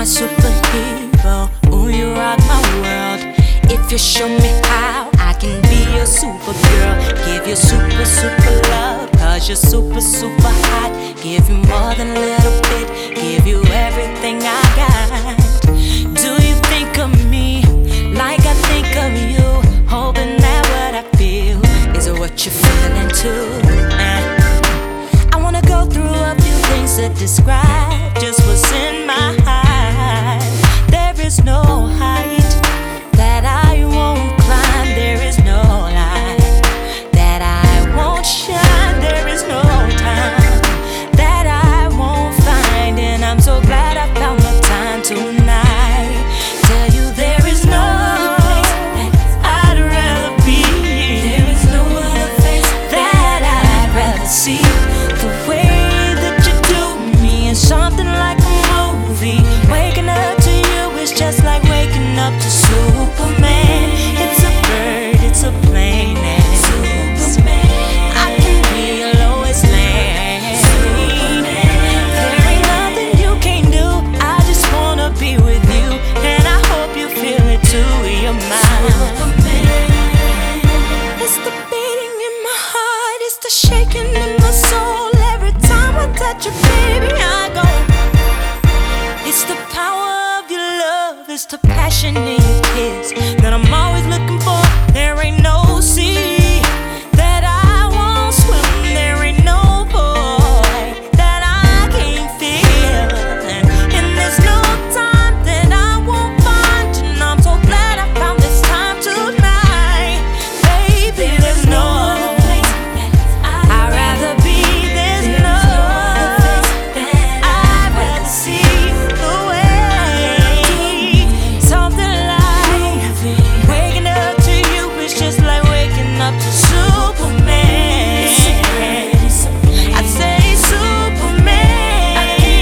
superhero. Ooh, you rock my world. If you show me how, I can be your supergirl. Give you super, super love, cause you're super, super hot. Give you more than a little bit, give you everything I got. Do you think of me like I think of you? Hoping that what I feel is what you're feeling too. I wanna go through a few things to describe just what's in my heart. There is no height that I won't climb. There is no light that I won't shine. There is no time that I won't find. And I'm so glad I found the time tonight. Tell you there is no place I'd rather be. There is no other face that I'd rather see. The way that you do me is something like a movie. Waking up to you is just like waking up to Superman. It's a bird, it's a plane, and Superman. I can be your Lois Lane. There ain't nothing you can't do. I just wanna be with you, and I hope you feel it too. You're mine. It's the beating in my heart, it's the shaking in my soul. Every time I touch you, baby, I go. It's the power of your love, it's the passion in your kiss that I'm always looking for. There ain't no sea that I won't swim. There ain't no void that I can't fill. And there's no time that I won't find. And I'm so glad I found this time tonight. Baby, there's no other place I'd rather be. There's no I'd rather see. Just like waking up to Superman. I say Superman.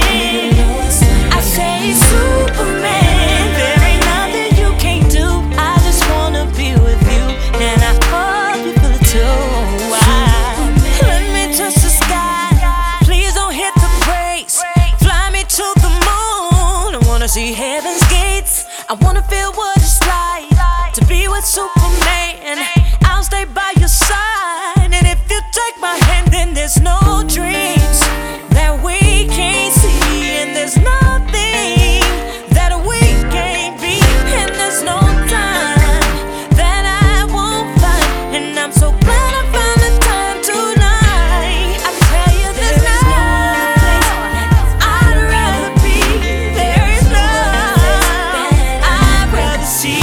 I say Superman. There ain't nothing you can't do. I just wanna be with you, and I hope you feel it too. Let me touch the sky. Please don't hit the brakes. Fly me to the moon. I wanna see heaven's gates. I wanna feel what it's like to be with Superman. I'll stay by your side, and if you take my hand, then there's no dreams that we can't see, and there's nothing that we can't be, and there's no time that I won't find. And I'm so glad I found the time tonight. I tell you there's no place I'd rather be. There is no I'd rather see.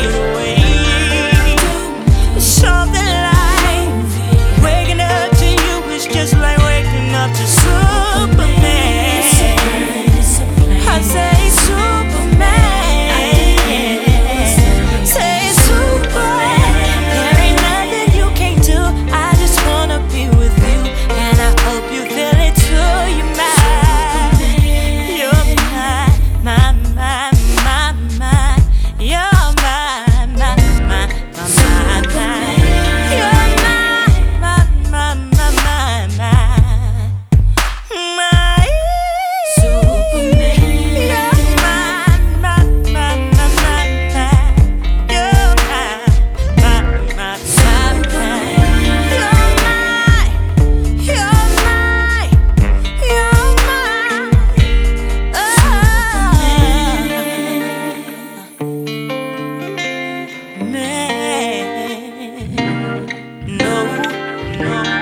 Something like waking up to you is just like waking up to Superman. I say Superman. Say Superman. There ain't nothing you can't do. I just wanna be with you, and I hope you feel it too. You're mine. You're mine, mine, mine, mine, mine. You're mine, mine, mine, mine, mine. No, no.